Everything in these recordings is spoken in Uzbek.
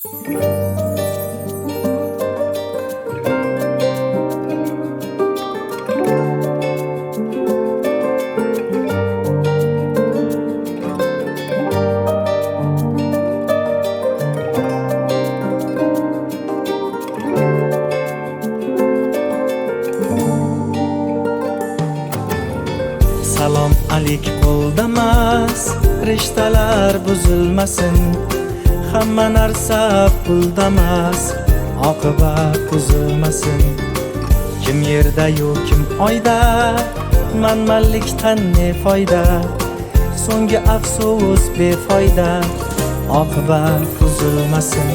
Salom alik qo'ldamas, rishtalar buzilmasin. Hamma narsa puldamas, oqibat buzilmasin. Kim yerda yu kim oyda, manmanlikdan ne foyda? So'nggi afsus befoyda, oqibat buzilmasin.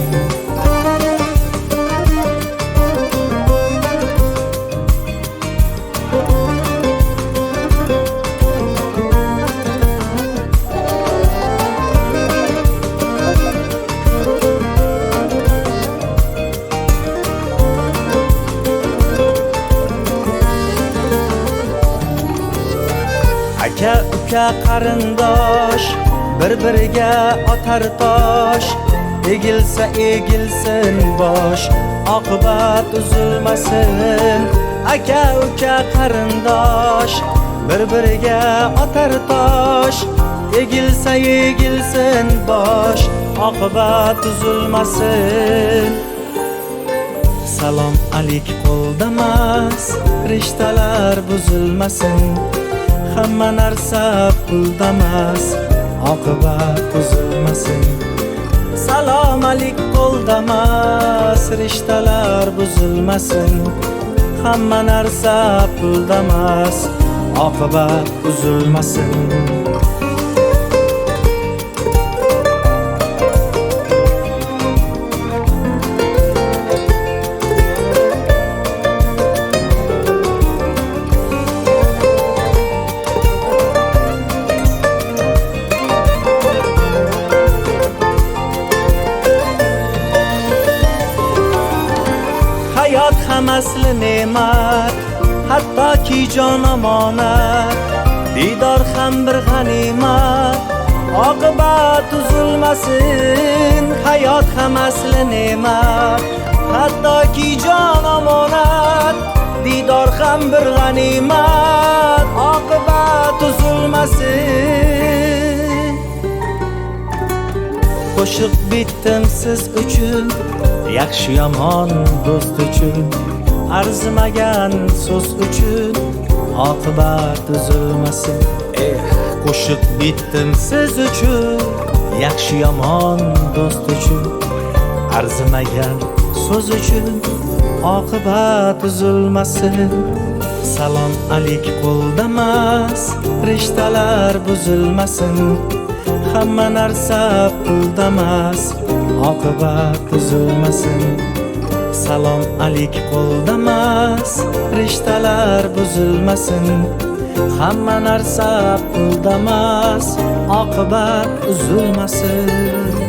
Aka uka qarindosh, bir-biriga otar tosh. Egilsa egilsin bosh, oqibat uzilmasin. Aka uka qarindosh, bir-biriga otar tosh. Egilsa egilsin bosh, oqibat uzilmasin. Salom alik qo'ldamas, rishtalar buzilmasin. Hamma narsa puldamas, oqibat buzilmasin. Salom alik qo'ldamas, rishtalar buzilmasin. Hamma narsa puldamas, oqibat buzilmasin. Hayot ham asli ne'mat, hattoki jon omonat. Didor ham bir g'animat, oqibat uzilmasin. Hayot ham asli ne'mat, hattoki jon omonat. Didor ham bir g'animat, oqibat uzilmasin. Qo'shiq bitdim siz uchun, yaxshi yomon do'st uchun. Arzimagan so'z uchun, oqibat uzilmasin. Qo'shiq bitdim siz uchun, yaxshi yomon do'st uchun. Arzimagan so'z uchun, oqibat uzilmasin. Salom alik qo'ldamas, rishtalar buzilmasin. Hamma narsa puldamas, oqibat buzilmasin. Salom alik qo'ldamas, rishtalar buzilmasin. Hamma narsa puldamas, oqibat uzilmasin.